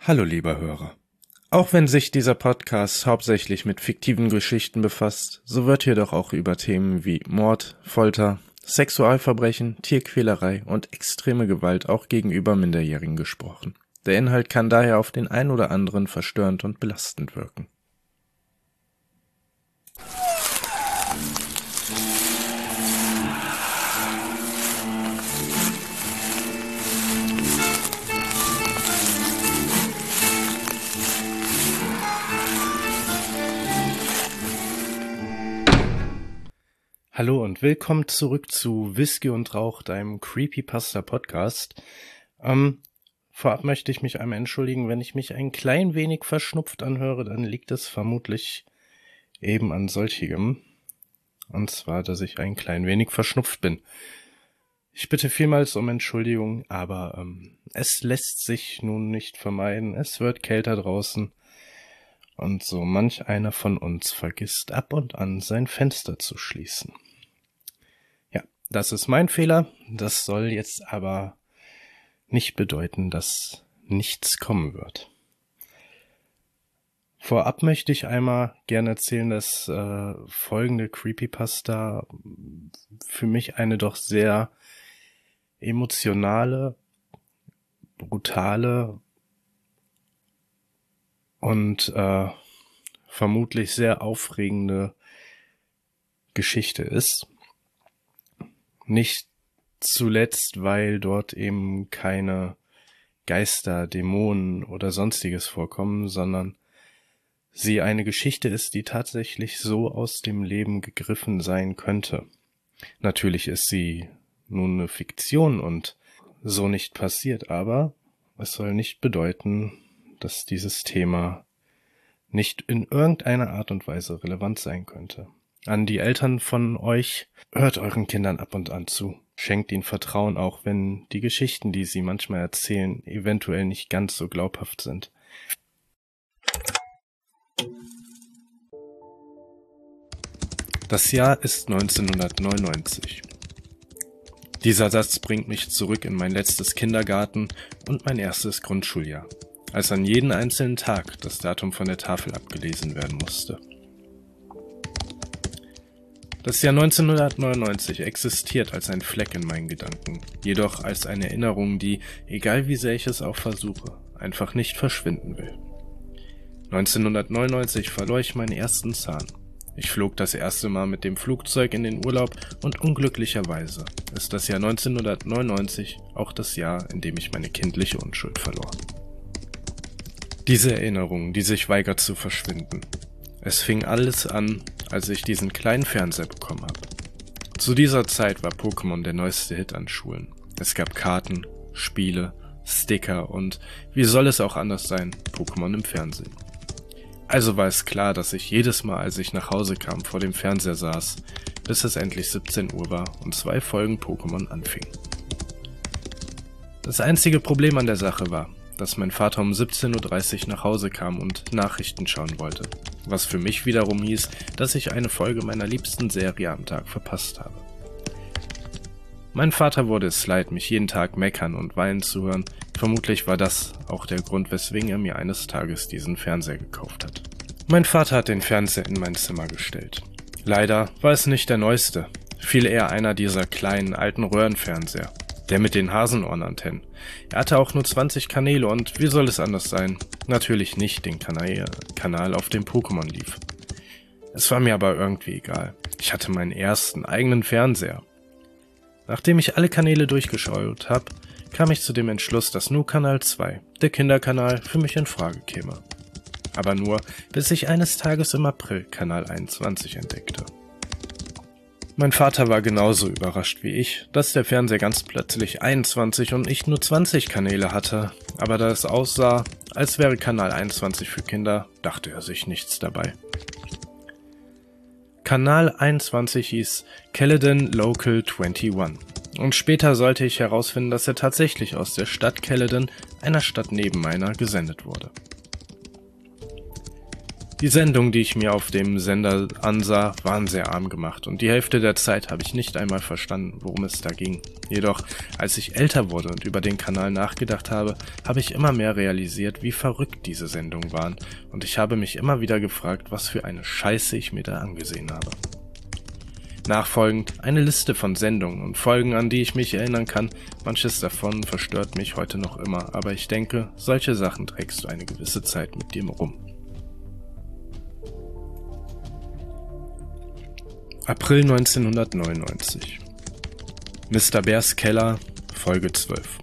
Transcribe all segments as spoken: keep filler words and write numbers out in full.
Hallo lieber Hörer. Auch wenn sich dieser Podcast hauptsächlich mit fiktiven Geschichten befasst, so wird hier doch auch über Themen wie Mord, Folter, Sexualverbrechen, Tierquälerei und extreme Gewalt auch gegenüber Minderjährigen gesprochen. Der Inhalt kann daher auf den einen oder anderen verstörend und belastend wirken. Hallo und willkommen zurück zu Whisky und Rauch, deinem Creepypasta-Podcast. Ähm, vorab möchte ich mich einmal entschuldigen, wenn ich mich ein klein wenig verschnupft anhöre, dann liegt es vermutlich eben an solchigem. Und zwar, dass ich ein klein wenig verschnupft bin. Ich bitte vielmals um Entschuldigung, aber ähm, es lässt sich nun nicht vermeiden. Es wird kälter draußen und so manch einer von uns vergisst ab und an sein Fenster zu schließen. Das ist mein Fehler, das soll jetzt aber nicht bedeuten, dass nichts kommen wird. Vorab möchte ich einmal gerne erzählen, dass äh, folgende Creepypasta für mich eine doch sehr emotionale, brutale und äh, vermutlich sehr aufregende Geschichte ist. Nicht zuletzt, weil dort eben keine Geister, Dämonen oder sonstiges vorkommen, sondern sie eine Geschichte ist, die tatsächlich so aus dem Leben gegriffen sein könnte. Natürlich ist sie nun eine Fiktion und so nicht passiert, aber es soll nicht bedeuten, dass dieses Thema nicht in irgendeiner Art und Weise relevant sein könnte. An die Eltern von euch, hört euren Kindern ab und an zu. Schenkt ihnen Vertrauen, auch wenn die Geschichten, die sie manchmal erzählen, eventuell nicht ganz so glaubhaft sind. Das Jahr ist neunzehnhundertneunundneunzig. Dieser Satz bringt mich zurück in mein letztes Kindergarten und mein erstes Grundschuljahr, als an jeden einzelnen Tag das Datum von der Tafel abgelesen werden musste. Das Jahr neunzehnhundertneunundneunzig existiert als ein Fleck in meinen Gedanken, jedoch als eine Erinnerung, die, egal wie sehr ich es auch versuche, einfach nicht verschwinden will. neunzehnhundertneunundneunzig verlor ich meinen ersten Zahn. Ich flog das erste Mal mit dem Flugzeug in den Urlaub und unglücklicherweise ist das Jahr neunzehnhundertneunundneunzig auch das Jahr, in dem ich meine kindliche Unschuld verlor. Diese Erinnerung, die sich weigert zu verschwinden. Es fing alles an, als ich diesen kleinen Fernseher bekommen habe. Zu dieser Zeit war Pokémon der neueste Hit an Schulen. Es gab Karten, Spiele, Sticker und, wie soll es auch anders sein, Pokémon im Fernsehen. Also war es klar, dass ich jedes Mal, als ich nach Hause kam, vor dem Fernseher saß, bis es endlich siebzehn Uhr war und zwei Folgen Pokémon anfingen. Das einzige Problem an der Sache war, dass mein Vater um siebzehn Uhr dreißig nach Hause kam und Nachrichten schauen wollte, was für mich wiederum hieß, dass ich eine Folge meiner liebsten Serie am Tag verpasst habe. Mein Vater wurde es leid, mich jeden Tag meckern und weinen zu hören. Vermutlich war das auch der Grund, weswegen er mir eines Tages diesen Fernseher gekauft hat. Mein Vater hat den Fernseher in mein Zimmer gestellt. Leider war es nicht der neueste, viel eher einer dieser kleinen alten Röhrenfernseher. Der mit den Hasenohrenantennen. Er hatte auch nur zwanzig Kanäle und wie soll es anders sein? Natürlich nicht den Kanal, Kanal auf dem Pokémon lief. Es war mir aber irgendwie egal. Ich hatte meinen ersten eigenen Fernseher. Nachdem ich alle Kanäle durchgeschaut habe, kam ich zu dem Entschluss, dass nur Kanal zwei, der Kinderkanal, für mich in Frage käme. Aber nur, bis ich eines Tages im April Kanal einundzwanzig entdeckte. Mein Vater war genauso überrascht wie ich, dass der Fernseher ganz plötzlich einundzwanzig und nicht nur zwanzig Kanäle hatte, aber da es aussah, als wäre Kanal einundzwanzig für Kinder, dachte er sich nichts dabei. Kanal einundzwanzig hieß Caledon Local einundzwanzig und später sollte ich herausfinden, dass er tatsächlich aus der Stadt Caledon, einer Stadt neben meiner, gesendet wurde. Die Sendungen, die ich mir auf dem Sender ansah, waren sehr arm gemacht und die Hälfte der Zeit habe ich nicht einmal verstanden, worum es da ging. Jedoch, als ich älter wurde und über den Kanal nachgedacht habe, habe ich immer mehr realisiert, wie verrückt diese Sendungen waren und ich habe mich immer wieder gefragt, was für eine Scheiße ich mir da angesehen habe. Nachfolgend eine Liste von Sendungen und Folgen, an die ich mich erinnern kann. Manches davon verstört mich heute noch immer, aber ich denke, solche Sachen trägst du eine gewisse Zeit mit dir rum. April neunzehnhundertneunundneunzig. Mister Bärs Keller, Folge zwölf.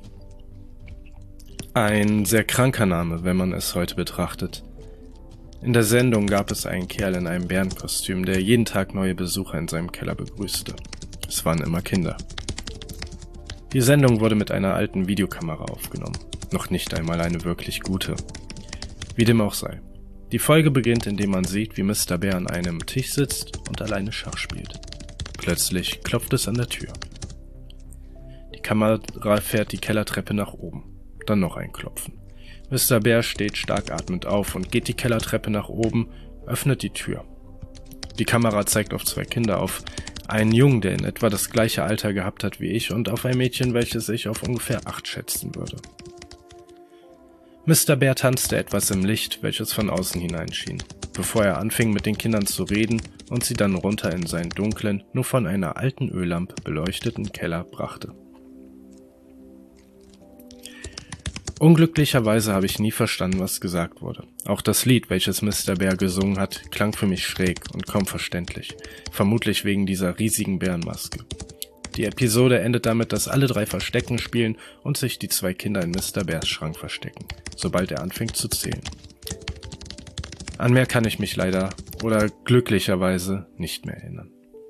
Ein sehr kranker Name, wenn man es heute betrachtet. In der Sendung gab es einen Kerl in einem Bärenkostüm, der jeden Tag neue Besucher in seinem Keller begrüßte. Es waren immer Kinder. Die Sendung wurde mit einer alten Videokamera aufgenommen. Noch nicht einmal eine wirklich gute. Wie dem auch sei. Die Folge beginnt, indem man sieht, wie Mister Bär an einem Tisch sitzt und alleine Schach spielt. Plötzlich klopft es an der Tür. Die Kamera fährt die Kellertreppe nach oben. Dann noch ein Klopfen. Mister Bär steht stark atmend auf und geht die Kellertreppe nach oben, öffnet die Tür. Die Kamera zeigt auf zwei Kinder, auf einen Jungen, der in etwa das gleiche Alter gehabt hat wie ich, und auf ein Mädchen, welches ich auf ungefähr acht schätzen würde. Mister Bär tanzte etwas im Licht, welches von außen hineinschien, bevor er anfing mit den Kindern zu reden und sie dann runter in seinen dunklen, nur von einer alten Öllampe beleuchteten Keller brachte. Unglücklicherweise habe ich nie verstanden, was gesagt wurde. Auch das Lied, welches Mister Bär gesungen hat, klang für mich schräg und kaum verständlich, vermutlich wegen dieser riesigen Bärenmaske. Die Episode endet damit, dass alle drei Verstecken spielen und sich die zwei Kinder in Mister Bärs Schrank verstecken, sobald er anfängt zu zählen. An mehr kann ich mich leider oder glücklicherweise nicht mehr erinnern.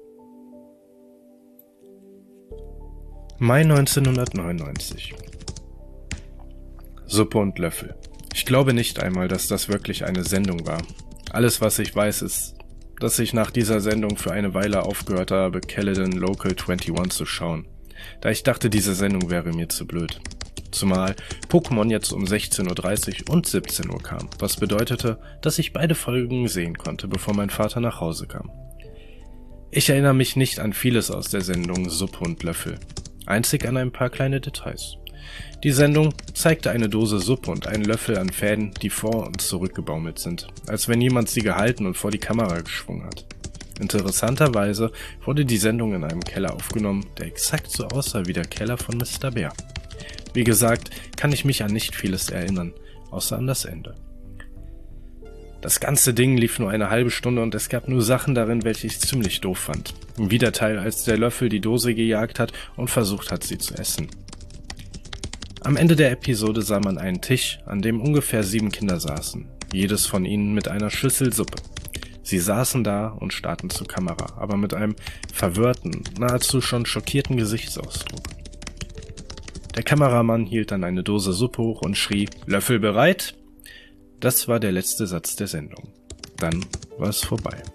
Mai neunzehnhundertneunundneunzig. Suppe und Löffel. Ich glaube nicht einmal, dass das wirklich eine Sendung war. Alles, was ich weiß, ist, dass ich nach dieser Sendung für eine Weile aufgehört habe, Caledon Local einundzwanzig zu schauen, da ich dachte, diese Sendung wäre mir zu blöd. Zumal Pokémon jetzt um sechzehn Uhr dreißig und siebzehn Uhr kam, was bedeutete, dass ich beide Folgen sehen konnte, bevor mein Vater nach Hause kam. Ich erinnere mich nicht an vieles aus der Sendung Suppe und Löffel, einzig an ein paar kleine Details. Die Sendung zeigte eine Dose Suppe und einen Löffel an Fäden, die vor und zurück gebaumelt sind, als wenn jemand sie gehalten und vor die Kamera geschwungen hat. Interessanterweise wurde die Sendung in einem Keller aufgenommen, der exakt so aussah wie der Keller von Mister Bär. Wie gesagt, kann ich mich an nicht vieles erinnern, außer an das Ende. Das ganze Ding lief nur eine halbe Stunde und es gab nur Sachen darin, welche ich ziemlich doof fand. Wie der Teil, als der Löffel die Dose gejagt hat und versucht hat, sie zu essen. Am Ende der Episode sah man einen Tisch, an dem ungefähr sieben Kinder saßen, jedes von ihnen mit einer Schüssel Suppe. Sie saßen da und starrten zur Kamera, aber mit einem verwirrten, nahezu schon schockierten Gesichtsausdruck. Der Kameramann hielt dann eine Dose Suppe hoch und schrie, »Löffel bereit?« Das war der letzte Satz der Sendung. Dann war es vorbei.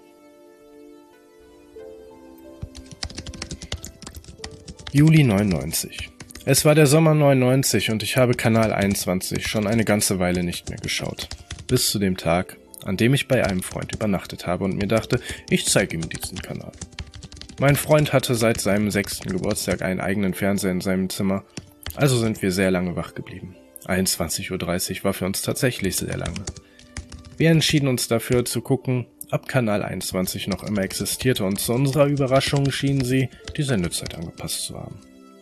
Juli neunundneunzig. Es war der Sommer neunundneunzig und ich habe Kanal einundzwanzig schon eine ganze Weile nicht mehr geschaut. Bis zu dem Tag, an dem ich bei einem Freund übernachtet habe und mir dachte, ich zeige ihm diesen Kanal. Mein Freund hatte seit seinem sechsten Geburtstag einen eigenen Fernseher in seinem Zimmer, also sind wir sehr lange wach geblieben. einundzwanzig Uhr dreißig war für uns tatsächlich sehr lange. Wir entschieden uns dafür zu gucken, ob Kanal einundzwanzig noch immer existierte und zu unserer Überraschung schienen sie die Sendezeit angepasst zu haben.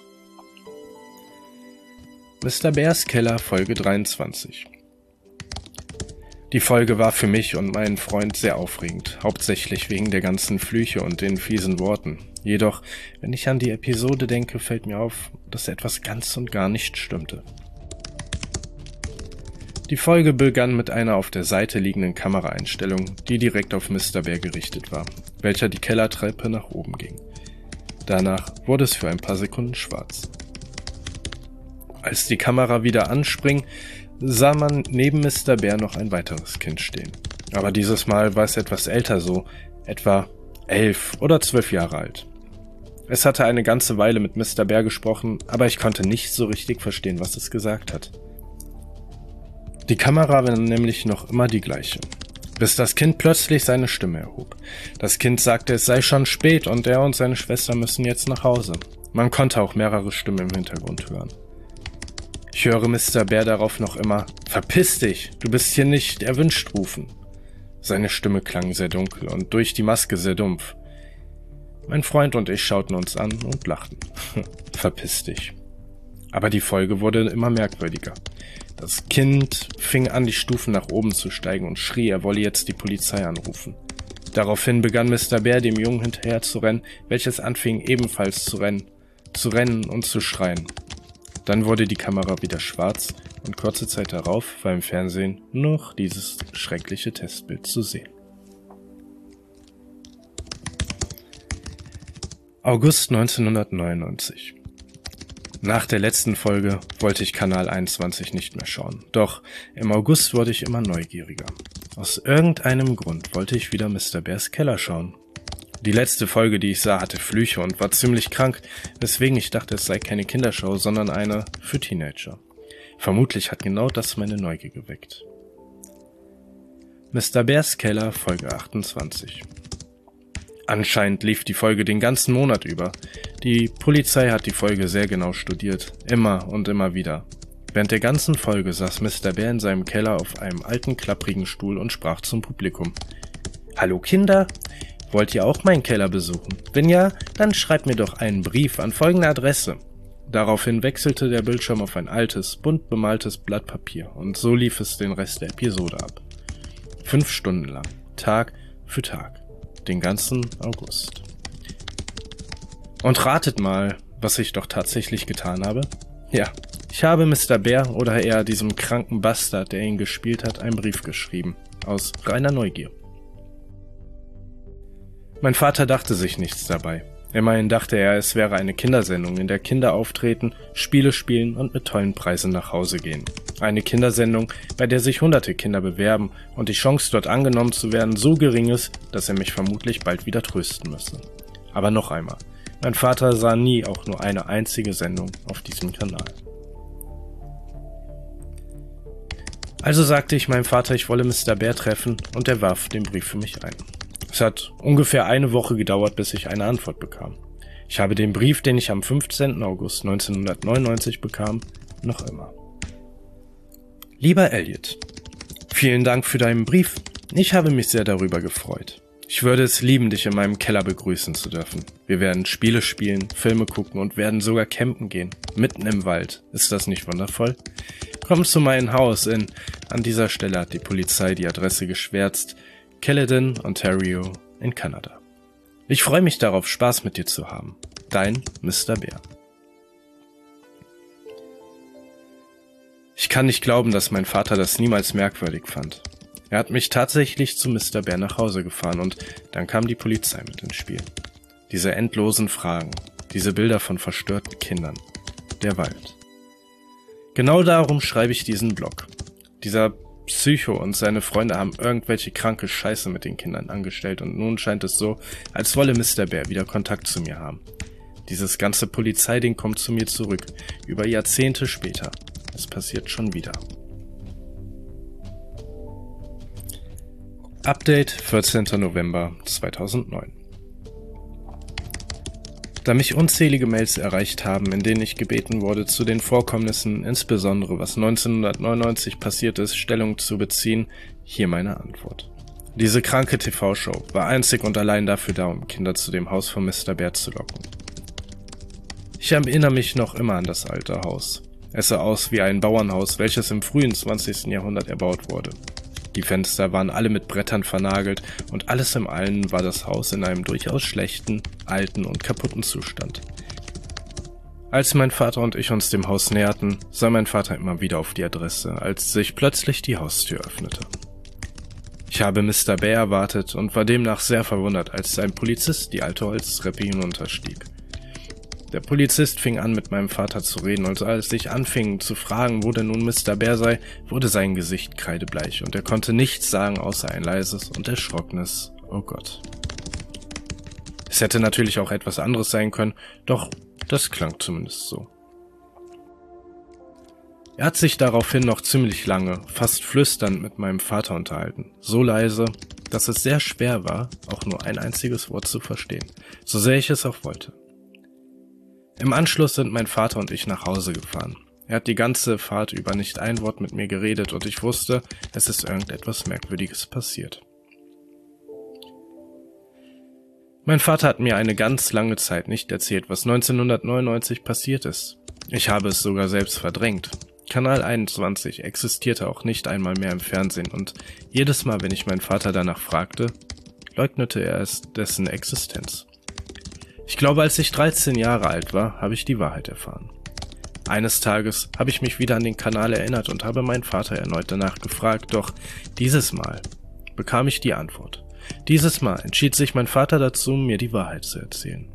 Mister Bärs Keller, Folge dreiundzwanzig. Die Folge war für mich und meinen Freund sehr aufregend, hauptsächlich wegen der ganzen Flüche und den fiesen Worten. Jedoch, wenn ich an die Episode denke, fällt mir auf, dass etwas ganz und gar nicht stimmte. Die Folge begann mit einer auf der Seite liegenden Kameraeinstellung, die direkt auf Mister Bär gerichtet war, welcher die Kellertreppe nach oben ging. Danach wurde es für ein paar Sekunden schwarz. Als die Kamera wieder anspring, sah man neben Mister Bär noch ein weiteres Kind stehen. Aber dieses Mal war es etwas älter, so etwa elf oder zwölf Jahre alt. Es hatte eine ganze Weile mit Mister Bär gesprochen, aber ich konnte nicht so richtig verstehen, was es gesagt hat. Die Kamera war nämlich noch immer die gleiche. Bis das Kind plötzlich seine Stimme erhob. Das Kind sagte, es sei schon spät und er und seine Schwester müssen jetzt nach Hause. Man konnte auch mehrere Stimmen im Hintergrund hören. Ich höre Mister Bär darauf noch immer, »Verpiss dich, du bist hier nicht erwünscht« rufen. Seine Stimme klang sehr dunkel und durch die Maske sehr dumpf. Mein Freund und ich schauten uns an und lachten. »Verpiss dich.« Aber die Folge wurde immer merkwürdiger. Das Kind fing an, die Stufen nach oben zu steigen und schrie, er wolle jetzt die Polizei anrufen. Daraufhin begann Mister Bär dem Jungen hinterher zu rennen, welches anfing ebenfalls zu rennen, zu rennen und zu schreien. Dann wurde die Kamera wieder schwarz und kurze Zeit darauf war im Fernsehen noch dieses schreckliche Testbild zu sehen. August neunzehnhundertneunundneunzig. Nach der letzten Folge wollte ich Kanal einundzwanzig nicht mehr schauen, doch im August wurde ich immer neugieriger. Aus irgendeinem Grund wollte ich wieder Mister Bärs Keller schauen. Die letzte Folge, die ich sah, hatte Flüche und war ziemlich krank, weswegen ich dachte, es sei keine Kindershow, sondern eine für Teenager. Vermutlich hat genau das meine Neugier geweckt. Mister Bärs Keller, Folge achtundzwanzig. Anscheinend lief die Folge den ganzen Monat über. Die Polizei hat die Folge sehr genau studiert, immer und immer wieder. Während der ganzen Folge saß Mister Bär in seinem Keller auf einem alten, klapprigen Stuhl und sprach zum Publikum. »Hallo Kinder, wollt ihr auch meinen Keller besuchen? Wenn ja, dann schreibt mir doch einen Brief an folgende Adresse.« Daraufhin wechselte der Bildschirm auf ein altes, bunt bemaltes Blatt Papier und so lief es den Rest der Episode ab. Fünf Stunden lang, Tag für Tag. Den ganzen August. Und ratet mal, was ich doch tatsächlich getan habe? Ja, ich habe Mister Bär oder eher diesem kranken Bastard, der ihn gespielt hat, einen Brief geschrieben. Aus reiner Neugier. Mein Vater dachte sich nichts dabei. Immerhin dachte er, es wäre eine Kindersendung, in der Kinder auftreten, Spiele spielen und mit tollen Preisen nach Hause gehen. Eine Kindersendung, bei der sich hunderte Kinder bewerben und die Chance, dort angenommen zu werden, so gering ist, dass er mich vermutlich bald wieder trösten müsse. Aber noch einmal, mein Vater sah nie auch nur eine einzige Sendung auf diesem Kanal. Also sagte ich meinem Vater, ich wolle Mister Bär treffen und er warf den Brief für mich ein. Es hat ungefähr eine Woche gedauert, bis ich eine Antwort bekam. Ich habe den Brief, den ich am fünfzehnten August neunzehnhundertneunundneunzig bekam, noch immer. Lieber Elliot, vielen Dank für deinen Brief. Ich habe mich sehr darüber gefreut. Ich würde es lieben, dich in meinem Keller begrüßen zu dürfen. Wir werden Spiele spielen, Filme gucken und werden sogar campen gehen. Mitten im Wald. Ist das nicht wundervoll? Komm zu meinem Haus in... An dieser Stelle hat die Polizei die Adresse geschwärzt. Caledon, Ontario in Kanada. Ich freue mich darauf, Spaß mit dir zu haben. Dein Mister Bär. Ich kann nicht glauben, dass mein Vater das niemals merkwürdig fand. Er hat mich tatsächlich zu Mister Bär nach Hause gefahren und dann kam die Polizei mit ins Spiel. Diese endlosen Fragen, diese Bilder von verstörten Kindern, der Wald. Genau darum schreibe ich diesen Blog. Dieser Psycho und seine Freunde haben irgendwelche kranke Scheiße mit den Kindern angestellt und nun scheint es so, als wolle Mister Bär wieder Kontakt zu mir haben. Dieses ganze Polizeiding kommt zu mir zurück, über Jahrzehnte später. Es passiert schon wieder. Update vierzehnten November zweitausendneun. Da mich unzählige Mails erreicht haben, in denen ich gebeten wurde, zu den Vorkommnissen, insbesondere was neunzehnhundertneunundneunzig passiert ist, Stellung zu beziehen, hier meine Antwort. Diese kranke T V-Show war einzig und allein dafür da, um Kinder zu dem Haus von Mister Bär zu locken. Ich erinnere mich noch immer an das alte Haus. Es sah aus wie ein Bauernhaus, welches im frühen zwanzigsten Jahrhundert erbaut wurde. Die Fenster waren alle mit Brettern vernagelt und alles im Allen war das Haus in einem durchaus schlechten, alten und kaputten Zustand. Als mein Vater und ich uns dem Haus näherten, sah mein Vater immer wieder auf die Adresse, als sich plötzlich die Haustür öffnete. Ich habe Mister Bär erwartet und war demnach sehr verwundert, als ein Polizist die alte Holztreppe hinunterstieg. Der Polizist fing an, mit meinem Vater zu reden, und als ich anfing zu fragen, wo denn nun Mister Bär sei, wurde sein Gesicht kreidebleich und er konnte nichts sagen, außer ein leises und erschrockenes »Oh Gott«. Es hätte natürlich auch etwas anderes sein können, doch das klang zumindest so. Er hat sich daraufhin noch ziemlich lange, fast flüsternd mit meinem Vater unterhalten. So leise, dass es sehr schwer war, auch nur ein einziges Wort zu verstehen, so sehr ich es auch wollte. Im Anschluss sind mein Vater und ich nach Hause gefahren. Er hat die ganze Fahrt über nicht ein Wort mit mir geredet und ich wusste, es ist irgendetwas Merkwürdiges passiert. Mein Vater hat mir eine ganz lange Zeit nicht erzählt, was neunzehnhundertneunundneunzig passiert ist. Ich habe es sogar selbst verdrängt. Kanal einundzwanzig existierte auch nicht einmal mehr im Fernsehen und jedes Mal, wenn ich meinen Vater danach fragte, leugnete er es dessen Existenz. Ich glaube, als ich dreizehn Jahre alt war, habe ich die Wahrheit erfahren. Eines Tages habe ich mich wieder an den Kanal erinnert und habe meinen Vater erneut danach gefragt, doch dieses Mal bekam ich die Antwort. Dieses Mal entschied sich mein Vater dazu, mir die Wahrheit zu erzählen.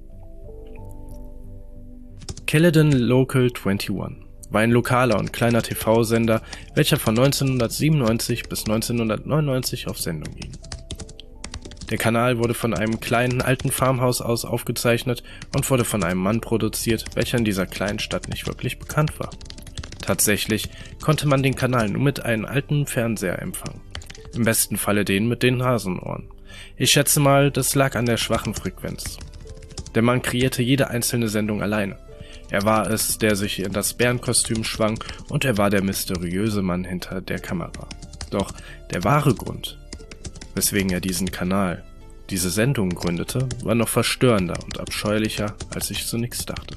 Caledon Local einundzwanzig war ein lokaler und kleiner T V-Sender, welcher von neunzehnhundertsiebenundneunzig bis neunzehnhundertneunundneunzig auf Sendung ging. Der Kanal wurde von einem kleinen alten Farmhaus aus aufgezeichnet und wurde von einem Mann produziert, welcher in dieser kleinen Stadt nicht wirklich bekannt war. Tatsächlich konnte man den Kanal nur mit einem alten Fernseher empfangen. Im besten Falle den mit den Hasenohren. Ich schätze mal, das lag an der schwachen Frequenz. Der Mann kreierte jede einzelne Sendung alleine. Er war es, der sich in das Bärenkostüm schwang, und er war der mysteriöse Mann hinter der Kamera. Doch der wahre Grund, weswegen er diesen Kanal, diese Sendung gründete, war noch verstörender und abscheulicher, als ich zunächst dachte.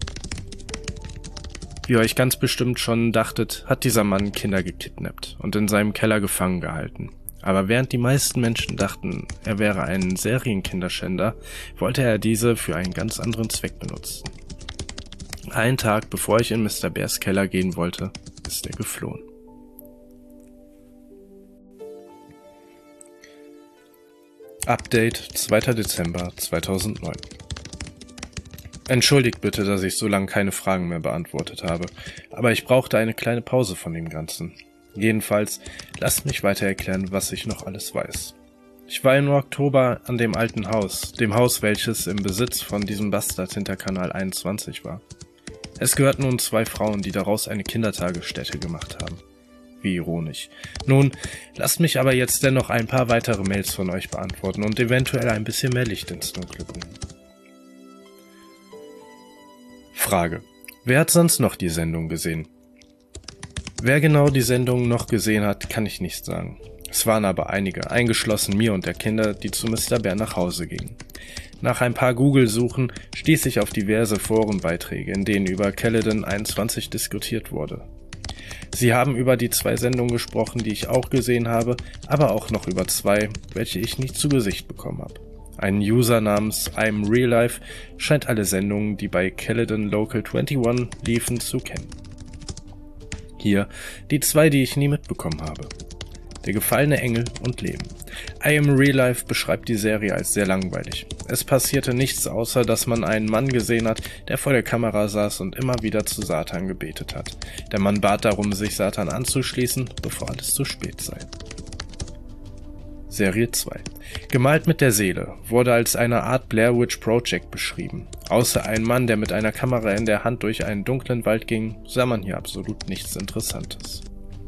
Wie ihr euch ganz bestimmt schon dachtet, hat dieser Mann Kinder gekidnappt und in seinem Keller gefangen gehalten. Aber während die meisten Menschen dachten, er wäre ein Serienkinderschänder, wollte er diese für einen ganz anderen Zweck benutzen. Einen Tag bevor ich in Mister Bärs Keller gehen wollte, ist er geflohen. Update zweiter Dezember zweitausendneun. Entschuldigt bitte, dass ich so lange keine Fragen mehr beantwortet habe, aber ich brauchte eine kleine Pause von dem Ganzen. Jedenfalls, lasst mich weiter erklären, was ich noch alles weiß. Ich war im Oktober an dem alten Haus, dem Haus, welches im Besitz von diesem Bastard hinter Kanal einundzwanzig war. Es gehörten nun zwei Frauen, die daraus eine Kindertagesstätte gemacht haben. Wie ironisch. Nun, lasst mich aber jetzt dennoch ein paar weitere Mails von euch beantworten und eventuell ein bisschen mehr Licht ins Dunkle bringen. Frage: Wer hat sonst noch die Sendung gesehen? Wer genau die Sendung noch gesehen hat, kann ich nicht sagen. Es waren aber einige, eingeschlossen mir und der Kinder, die zu Mister Bär nach Hause gingen. Nach ein paar Google-Suchen stieß ich auf diverse Forenbeiträge, in denen über Caledon einundzwanzig diskutiert wurde. Sie haben über die zwei Sendungen gesprochen, die ich auch gesehen habe, aber auch noch über zwei, welche ich nicht zu Gesicht bekommen habe. Ein User namens I'm Real Life scheint alle Sendungen, die bei Caledon Local einundzwanzig liefen, zu kennen. Hier die zwei, die ich nie mitbekommen habe. Der gefallene Engel und Leben. I Am Real Life beschreibt die Serie als sehr langweilig. Es passierte nichts, außer dass man einen Mann gesehen hat, der vor der Kamera saß und immer wieder zu Satan gebetet hat. Der Mann bat darum, sich Satan anzuschließen, bevor alles zu spät sei. Serie zwei. Gemalt mit der Seele wurde als eine Art Blair Witch Project beschrieben. Außer ein Mann, der mit einer Kamera in der Hand durch einen dunklen Wald ging, sah man hier absolut nichts Interessantes.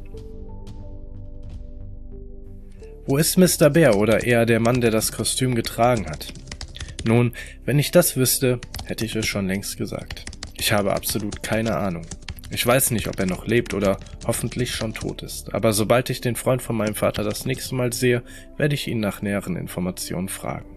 Wo ist Mister Bär oder eher der Mann, der das Kostüm getragen hat? Nun, wenn ich das wüsste, hätte ich es schon längst gesagt. Ich habe absolut keine Ahnung. Ich weiß nicht, ob er noch lebt oder hoffentlich schon tot ist, aber sobald ich den Freund von meinem Vater das nächste Mal sehe, werde ich ihn nach näheren Informationen fragen.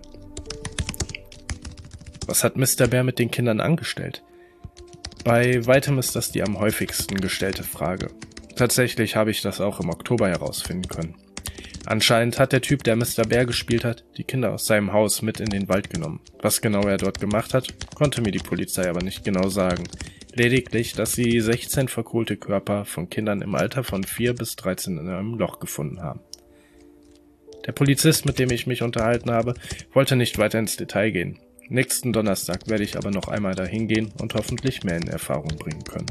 Was hat Mister Bär mit den Kindern angestellt? Bei weitem ist das die am häufigsten gestellte Frage. Tatsächlich habe ich das auch im Oktober herausfinden können. Anscheinend hat der Typ, der Mister Bär gespielt hat, die Kinder aus seinem Haus mit in den Wald genommen. Was genau er dort gemacht hat, konnte mir die Polizei aber nicht genau sagen. Lediglich, dass sie sechzehn verkohlte Körper von Kindern im Alter von vier bis dreizehn in einem Loch gefunden haben. Der Polizist, mit dem ich mich unterhalten habe, wollte nicht weiter ins Detail gehen. Nächsten Donnerstag werde ich aber noch einmal dahin gehen und hoffentlich mehr in Erfahrung bringen können.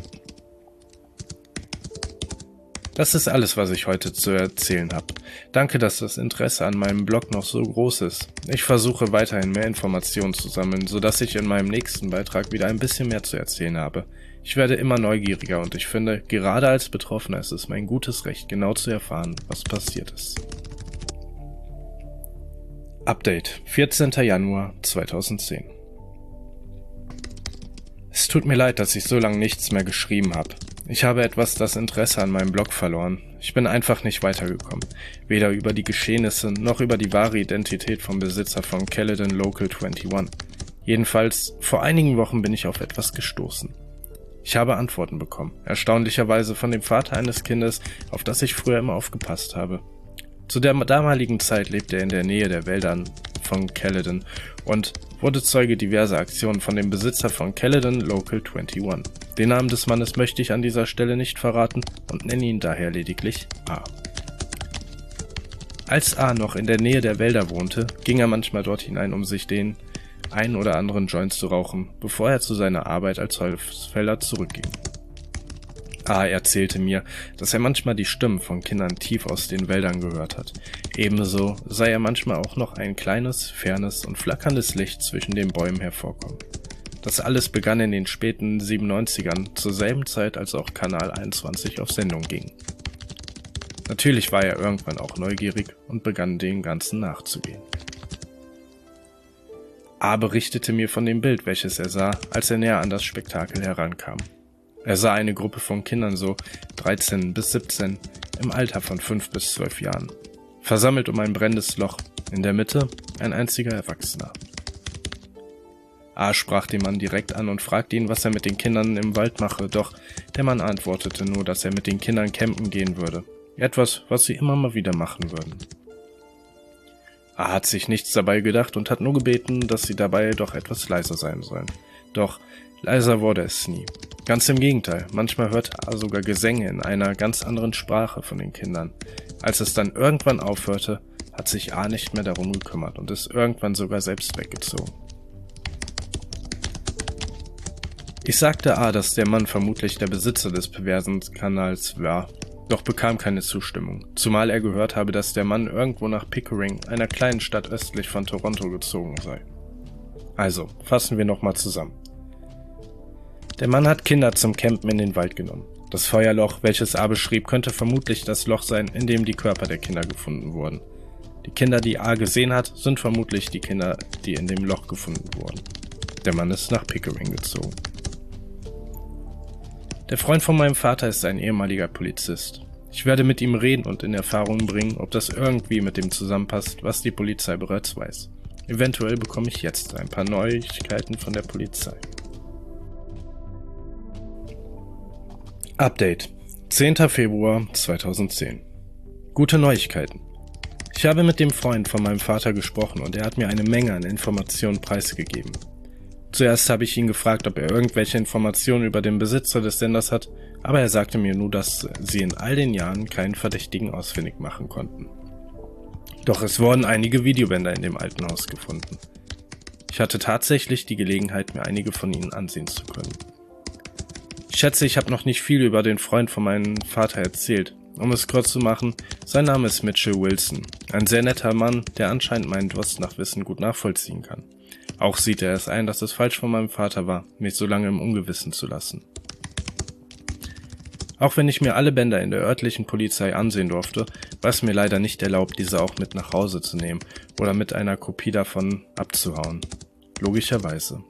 Das ist alles, was ich heute zu erzählen habe. Danke, dass das Interesse an meinem Blog noch so groß ist. Ich versuche weiterhin mehr Informationen zu sammeln, sodass ich in meinem nächsten Beitrag wieder ein bisschen mehr zu erzählen habe. Ich werde immer neugieriger und ich finde, gerade als Betroffener ist es mein gutes Recht, genau zu erfahren, was passiert ist. Update, vierzehnter Januar zweitausendzehn. Es tut mir leid, dass ich so lange nichts mehr geschrieben habe. Ich habe etwas das Interesse an meinem Blog verloren. Ich bin einfach nicht weitergekommen. Weder über die Geschehnisse noch über die wahre Identität vom Besitzer von Caledon Local einundzwanzig. Jedenfalls, vor einigen Wochen bin ich auf etwas gestoßen. Ich habe Antworten bekommen, erstaunlicherweise von dem Vater eines Kindes, auf das ich früher immer aufgepasst habe. Zu der damaligen Zeit lebte er in der Nähe der Wälder von Caledon und wurde Zeuge diverser Aktionen von dem Besitzer von Caledon Local einundzwanzig. Den Namen des Mannes möchte ich an dieser Stelle nicht verraten und nenne ihn daher lediglich A. Als A noch in der Nähe der Wälder wohnte, ging er manchmal dort hinein, um sich den einen oder anderen Joint zu rauchen, bevor er zu seiner Arbeit als Holzfäller zurückging. A erzählte mir, dass er manchmal die Stimmen von Kindern tief aus den Wäldern gehört hat. Ebenso sei er manchmal auch noch ein kleines, fernes und flackerndes Licht zwischen den Bäumen hervorkommen. Das alles begann in den späten siebenundneunzigern, zur selben Zeit, als auch Kanal einundzwanzig auf Sendung ging. Natürlich war er irgendwann auch neugierig und begann dem Ganzen nachzugehen. A berichtete mir von dem Bild, welches er sah, als er näher an das Spektakel herankam. Er sah eine Gruppe von Kindern, so dreizehn bis siebzehn, im Alter von fünf bis zwölf Jahren, versammelt um ein brennendes Loch, in der Mitte ein einziger Erwachsener. A sprach den Mann direkt an und fragte ihn, was er mit den Kindern im Wald mache, doch der Mann antwortete nur, dass er mit den Kindern campen gehen würde, etwas, was sie immer mal wieder machen würden. A hat sich nichts dabei gedacht und hat nur gebeten, dass sie dabei doch etwas leiser sein sollen. Doch leiser wurde es nie. Ganz im Gegenteil, manchmal hörte A sogar Gesänge in einer ganz anderen Sprache von den Kindern. Als es dann irgendwann aufhörte, hat sich A nicht mehr darum gekümmert und ist irgendwann sogar selbst weggezogen. Ich sagte A, dass der Mann vermutlich der Besitzer des perversen Kanals war, doch bekam keine Zustimmung, zumal er gehört habe, dass der Mann irgendwo nach Pickering, einer kleinen Stadt östlich von Toronto, gezogen sei. Also, fassen wir nochmal zusammen. Der Mann hat Kinder zum Campen in den Wald genommen. Das Feuerloch, welches A beschrieb, könnte vermutlich das Loch sein, in dem die Körper der Kinder gefunden wurden. Die Kinder, die A gesehen hat, sind vermutlich die Kinder, die in dem Loch gefunden wurden. Der Mann ist nach Pickering gezogen. Der Freund von meinem Vater ist ein ehemaliger Polizist. Ich werde mit ihm reden und in Erfahrung bringen, ob das irgendwie mit dem zusammenpasst, was die Polizei bereits weiß. Eventuell bekomme ich jetzt ein paar Neuigkeiten von der Polizei. Update, zehnter Februar zweitausendzehn. Gute Neuigkeiten. Ich habe mit dem Freund von meinem Vater gesprochen und er hat mir eine Menge an Informationen preisgegeben. Zuerst habe ich ihn gefragt, ob er irgendwelche Informationen über den Besitzer des Senders hat, aber er sagte mir nur, dass sie in all den Jahren keinen Verdächtigen ausfindig machen konnten. Doch es wurden einige Videobänder in dem alten Haus gefunden. Ich hatte tatsächlich die Gelegenheit, mir einige von ihnen ansehen zu können. Ich schätze, ich habe noch nicht viel über den Freund von meinem Vater erzählt. Um es kurz zu machen, sein Name ist Mitchell Wilson, ein sehr netter Mann, der anscheinend meinen Durst nach Wissen gut nachvollziehen kann. Auch sieht er es ein, dass es falsch von meinem Vater war, mich so lange im Ungewissen zu lassen. Auch wenn ich mir alle Bänder in der örtlichen Polizei ansehen durfte, war es mir leider nicht erlaubt, diese auch mit nach Hause zu nehmen oder mit einer Kopie davon abzuhauen. Logischerweise.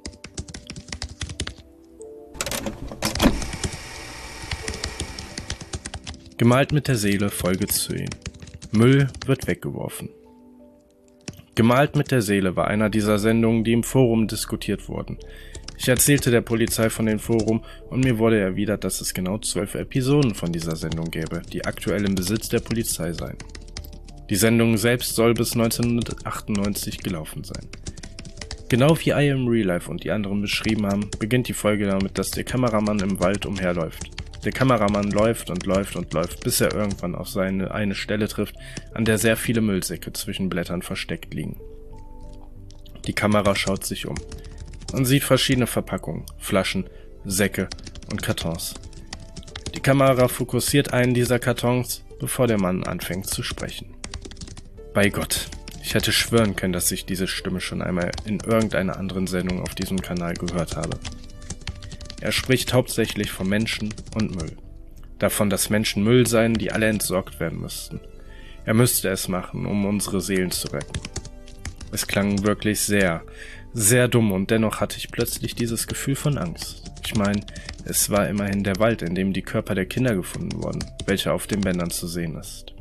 Gemalt mit der Seele, Folge zehn. Müll wird weggeworfen. Gemalt mit der Seele war einer dieser Sendungen, die im Forum diskutiert wurden. Ich erzählte der Polizei von dem Forum und mir wurde erwidert, dass es genau zwölf Episoden von dieser Sendung gäbe, die aktuell im Besitz der Polizei seien. Die Sendung selbst soll bis neunzehnhundertachtundneunzig gelaufen sein. Genau wie I Am Real Life und die anderen beschrieben haben, beginnt die Folge damit, dass der Kameramann im Wald umherläuft. Der Kameramann läuft und läuft und läuft, bis er irgendwann auf seine eine Stelle trifft, an der sehr viele Müllsäcke zwischen Blättern versteckt liegen. Die Kamera schaut sich um. Man sieht verschiedene Verpackungen, Flaschen, Säcke und Kartons. Die Kamera fokussiert einen dieser Kartons, bevor der Mann anfängt zu sprechen. Bei Gott, ich hätte schwören können, dass ich diese Stimme schon einmal in irgendeiner anderen Sendung auf diesem Kanal gehört habe. Er spricht hauptsächlich von Menschen und Müll. Davon, dass Menschen Müll seien, die alle entsorgt werden müssten. Er müsste es machen, um unsere Seelen zu retten. Es klang wirklich sehr, sehr dumm und dennoch hatte ich plötzlich dieses Gefühl von Angst. Ich meine, es war immerhin der Wald, in dem die Körper der Kinder gefunden wurden, welcher auf den Bändern zu sehen ist.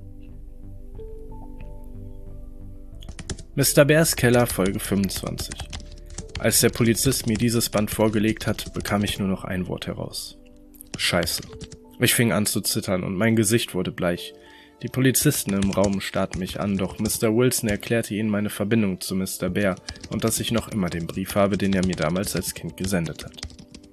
Mister Bears Keller, Folge fünfundzwanzig. Als der Polizist mir dieses Band vorgelegt hat, bekam ich nur noch ein Wort heraus. Scheiße. Ich fing an zu zittern und mein Gesicht wurde bleich. Die Polizisten im Raum starrten mich an, doch Mister Wilson erklärte ihnen meine Verbindung zu Mister Bear und dass ich noch immer den Brief habe, den er mir damals als Kind gesendet hat.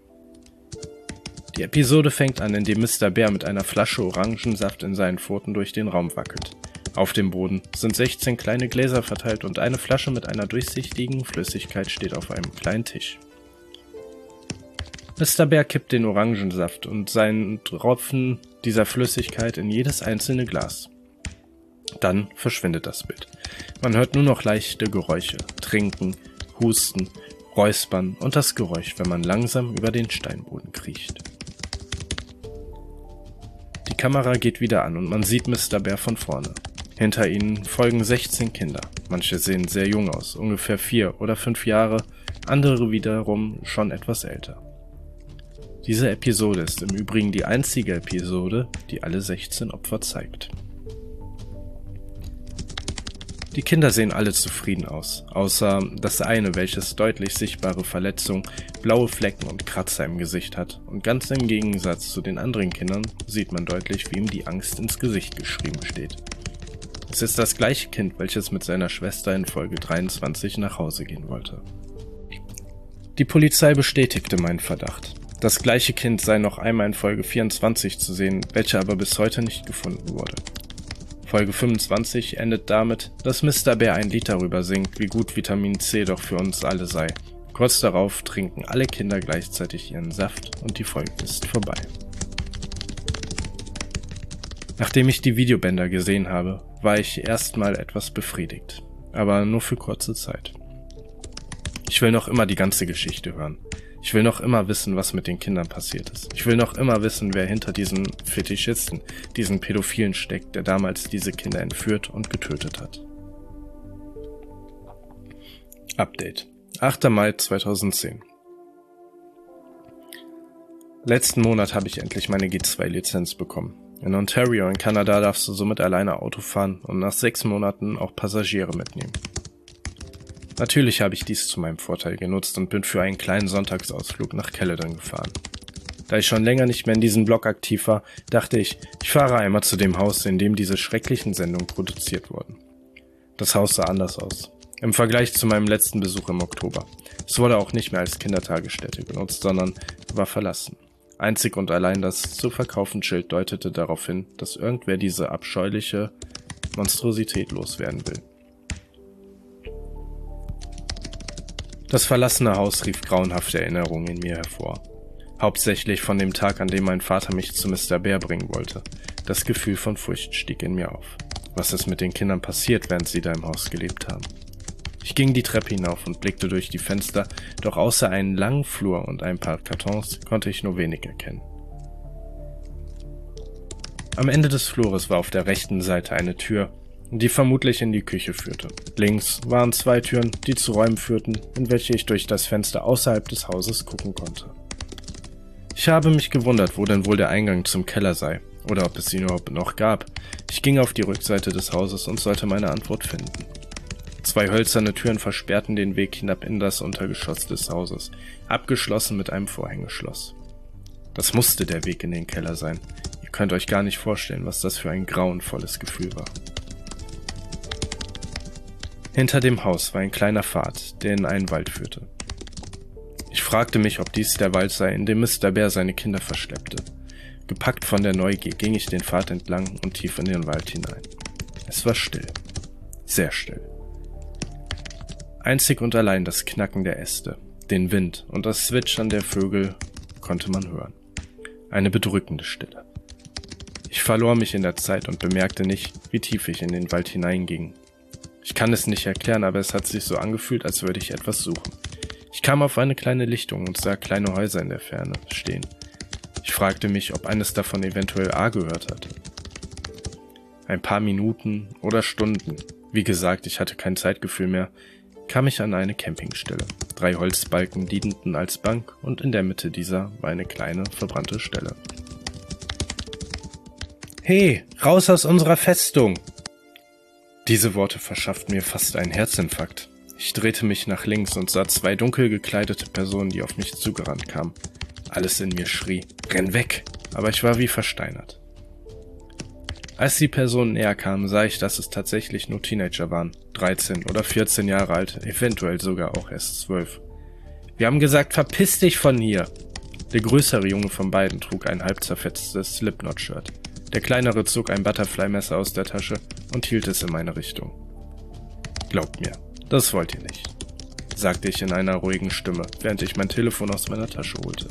Die Episode fängt an, indem Mister Bear mit einer Flasche Orangensaft in seinen Pfoten durch den Raum wackelt. Auf dem Boden sind sechzehn kleine Gläser verteilt und eine Flasche mit einer durchsichtigen Flüssigkeit steht auf einem kleinen Tisch. Mister Bear kippt den Orangensaft und seinen Tropfen dieser Flüssigkeit in jedes einzelne Glas. Dann verschwindet das Bild. Man hört nur noch leichte Geräusche, Trinken, Husten, Räuspern und das Geräusch, wenn man langsam über den Steinboden kriecht. Die Kamera geht wieder an und man sieht Mister Bear von vorne. Hinter ihnen folgen sechzehn Kinder. Manche sehen sehr jung aus, ungefähr vier oder fünf Jahre, andere wiederum schon etwas älter. Diese Episode ist im Übrigen die einzige Episode, die alle sechzehn Opfer zeigt. Die Kinder sehen alle zufrieden aus, außer das eine, welches deutlich sichtbare Verletzungen, blaue Flecken und Kratzer im Gesicht hat, und ganz im Gegensatz zu den anderen Kindern sieht man deutlich, wie ihm die Angst ins Gesicht geschrieben steht. Es ist das gleiche Kind, welches mit seiner Schwester in Folge dreiundzwanzig nach Hause gehen wollte. Die Polizei bestätigte meinen Verdacht. Das gleiche Kind sei noch einmal in Folge vierundzwanzig zu sehen, welche aber bis heute nicht gefunden wurde. Folge fünfundzwanzig endet damit, dass Mister Bear ein Lied darüber singt, wie gut Vitamin C doch für uns alle sei. Kurz darauf trinken alle Kinder gleichzeitig ihren Saft und die Folge ist vorbei. Nachdem ich die Videobänder gesehen habe, war ich erstmal etwas befriedigt, aber nur für kurze Zeit. Ich will noch immer die ganze Geschichte hören. Ich will noch immer wissen, was mit den Kindern passiert ist. Ich will noch immer wissen, wer hinter diesen Fetischisten, diesen Pädophilen steckt, der damals diese Kinder entführt und getötet hat. Update. achter Mai zweitausendzehn. Letzten Monat habe ich endlich meine G zwei Lizenz bekommen. In Ontario in Kanada darfst du somit alleine Auto fahren und nach sechs Monaten auch Passagiere mitnehmen. Natürlich habe ich dies zu meinem Vorteil genutzt und bin für einen kleinen Sonntagsausflug nach Caledon gefahren. Da ich schon länger nicht mehr in diesem Blog aktiv war, dachte ich, ich fahre einmal zu dem Haus, in dem diese schrecklichen Sendungen produziert wurden. Das Haus sah anders aus. Im Vergleich zu meinem letzten Besuch im Oktober. Es wurde auch nicht mehr als Kindertagesstätte genutzt, sondern war verlassen. Einzig und allein das zu verkaufen Schild deutete darauf hin, dass irgendwer diese abscheuliche Monstrosität loswerden will. Das verlassene Haus rief grauenhafte Erinnerungen in mir hervor. Hauptsächlich von dem Tag, an dem mein Vater mich zu Mister Bear bringen wollte. Das Gefühl von Furcht stieg in mir auf. Was ist mit den Kindern passiert, während sie da im Haus gelebt haben? Ich ging die Treppe hinauf und blickte durch die Fenster, doch außer einen langen Flur und ein paar Kartons konnte ich nur wenig erkennen. Am Ende des Flures war auf der rechten Seite eine Tür, die vermutlich in die Küche führte. Links waren zwei Türen, die zu Räumen führten, in welche ich durch das Fenster außerhalb des Hauses gucken konnte. Ich habe mich gewundert, wo denn wohl der Eingang zum Keller sei, oder ob es ihn überhaupt noch gab. Ich ging auf die Rückseite des Hauses und sollte meine Antwort finden. Zwei hölzerne Türen versperrten den Weg hinab in das Untergeschoss des Hauses, abgeschlossen mit einem Vorhängeschloss. Das musste der Weg in den Keller sein. Ihr könnt euch gar nicht vorstellen, was das für ein grauenvolles Gefühl war. Hinter dem Haus war ein kleiner Pfad, der in einen Wald führte. Ich fragte mich, ob dies der Wald sei, in dem Mister Bear seine Kinder verschleppte. Gepackt von der Neugier ging ich den Pfad entlang und tief in den Wald hinein. Es war still. Sehr still. Einzig und allein das Knacken der Äste, den Wind und das Zwitschern der Vögel konnte man hören. Eine bedrückende Stille. Ich verlor mich in der Zeit und bemerkte nicht, wie tief ich in den Wald hineinging. Ich kann es nicht erklären, aber es hat sich so angefühlt, als würde ich etwas suchen. Ich kam auf eine kleine Lichtung und sah kleine Häuser in der Ferne stehen. Ich fragte mich, ob eines davon eventuell A gehört hat. Ein paar Minuten oder Stunden, wie gesagt, ich hatte kein Zeitgefühl mehr, kam ich an eine Campingstelle. Drei Holzbalken dienten als Bank und in der Mitte dieser war eine kleine, verbrannte Stelle. »Hey, raus aus unserer Festung!« Diese Worte verschafften mir fast einen Herzinfarkt. Ich drehte mich nach links und sah zwei dunkel gekleidete Personen, die auf mich zugerannt kamen. Alles in mir schrie, »Renn weg!«, aber ich war wie versteinert. Als die Personen näher kamen, sah ich, dass es tatsächlich nur Teenager waren, dreizehn oder vierzehn Jahre alt, eventuell sogar auch erst zwölf. »Wir haben gesagt, verpiss dich von hier!« Der größere Junge von beiden trug ein halb zerfetztes Slipknot-Shirt. Der kleinere zog ein Butterfly-Messer aus der Tasche und hielt es in meine Richtung. »Glaubt mir, das wollt ihr nicht«, sagte ich in einer ruhigen Stimme, während ich mein Telefon aus meiner Tasche holte.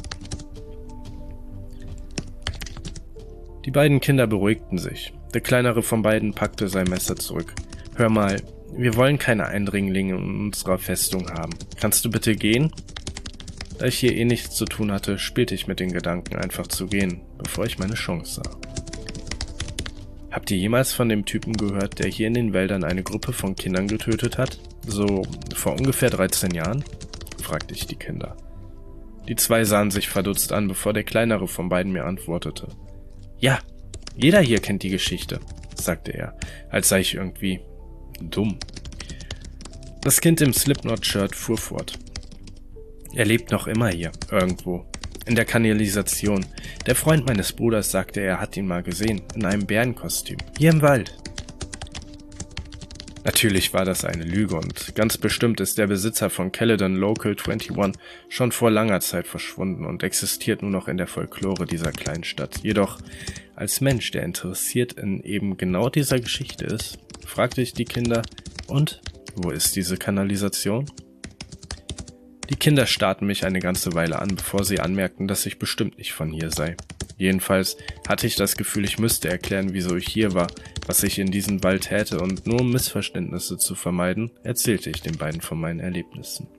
Die beiden Kinder beruhigten sich. Der kleinere von beiden packte sein Messer zurück. »Hör mal, wir wollen keine Eindringlinge in unserer Festung haben. Kannst du bitte gehen?« Da ich hier eh nichts zu tun hatte, spielte ich mit den Gedanken, einfach zu gehen, bevor ich meine Chance sah. »Habt ihr jemals von dem Typen gehört, der hier in den Wäldern eine Gruppe von Kindern getötet hat? So vor ungefähr dreizehn Jahren?« fragte ich die Kinder. Die zwei sahen sich verdutzt an, bevor der kleinere von beiden mir antwortete. »Ja, jeder hier kennt die Geschichte«, sagte er, als sei ich irgendwie dumm. Das Kind im Slipknot-Shirt fuhr fort. »Er lebt noch immer hier, irgendwo. In der Kanalisation. Der Freund meines Bruders sagte, er hat ihn mal gesehen, in einem Bärenkostüm, hier im Wald.« Natürlich war das eine Lüge und ganz bestimmt ist der Besitzer von Caledon Local einundzwanzig schon vor langer Zeit verschwunden und existiert nur noch in der Folklore dieser kleinen Stadt. Jedoch, als Mensch, der interessiert in eben genau dieser Geschichte ist, fragte ich die Kinder, und wo ist diese Kanalisation? Die Kinder starrten mich eine ganze Weile an, bevor sie anmerkten, dass ich bestimmt nicht von hier sei. Jedenfalls hatte ich das Gefühl, ich müsste erklären, wieso ich hier war, was ich in diesem Wald täte, und nur um Missverständnisse zu vermeiden, erzählte ich den beiden von meinen Erlebnissen.